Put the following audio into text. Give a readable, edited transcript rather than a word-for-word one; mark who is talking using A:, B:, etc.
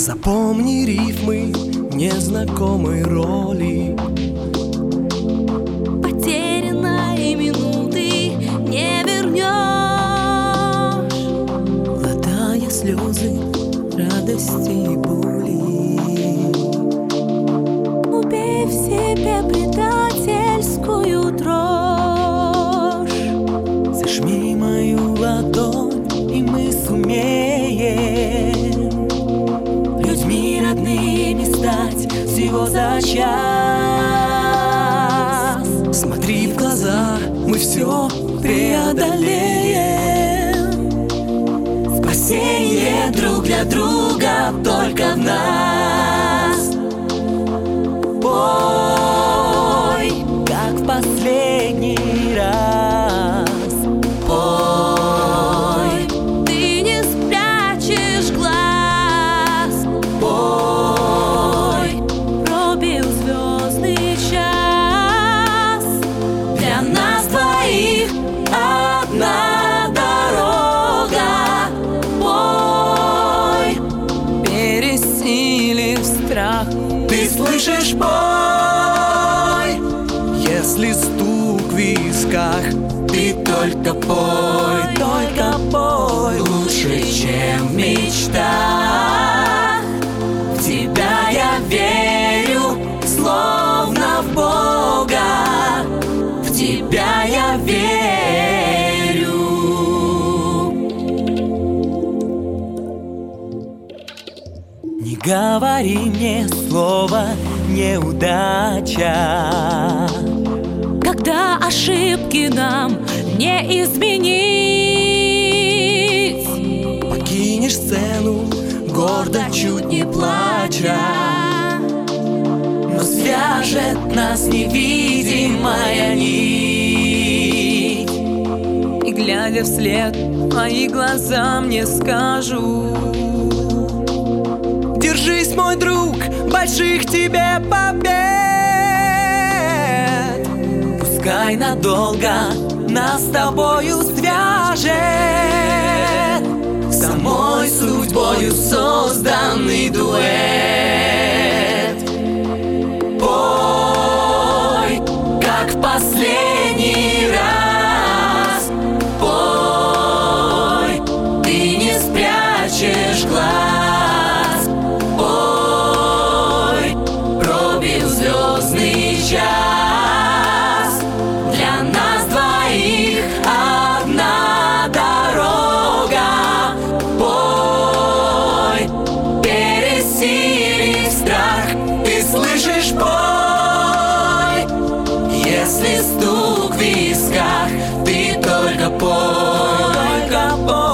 A: Запомни рифмы незнакомой роли.
B: Потерянной минуты не вернешь.
A: Глотая слезы, радости и боли.
B: Убей в себе предательскую дрожь.
A: Зажми мою ладонь, и мы сумеем людьми родными стать всего за час. Смотри в глаза, мы все преодолеем. Спасение друг для друга только в нас. Пой, как в последний раз. Пой,
B: Ты не спрячешь глаз.
A: пой,
B: Пробил звездный час.
A: для нас двоих одна дорога. Пой, пересилив страх. Ты слышишь, пой. Если стук в висках, ты только пой, только пой. Лучше, чем в мечтах. В тебя я верю, словно в Бога. В тебя я верю. Не говори мне слово неудача,
B: Когда ошибки нам не изменить.
A: покинешь сцену, гордо, чуть не плача. Но свяжет нас невидимая нить.
C: И глядя вслед, мои глаза мне скажут:
A: Держись, мой друг, больших тебе побед. Пускай надолго нас с тобою свяжет самой судьбою созданный дуэт. Пой, как в последний раз. Пой, ты не спрячешь глаз. Пой, пробил звездный час. Для нас двоих одна дорога. Пой, пересилив страх. Ты слышишь, пой. Если стук в висках, ты только пой, только пой.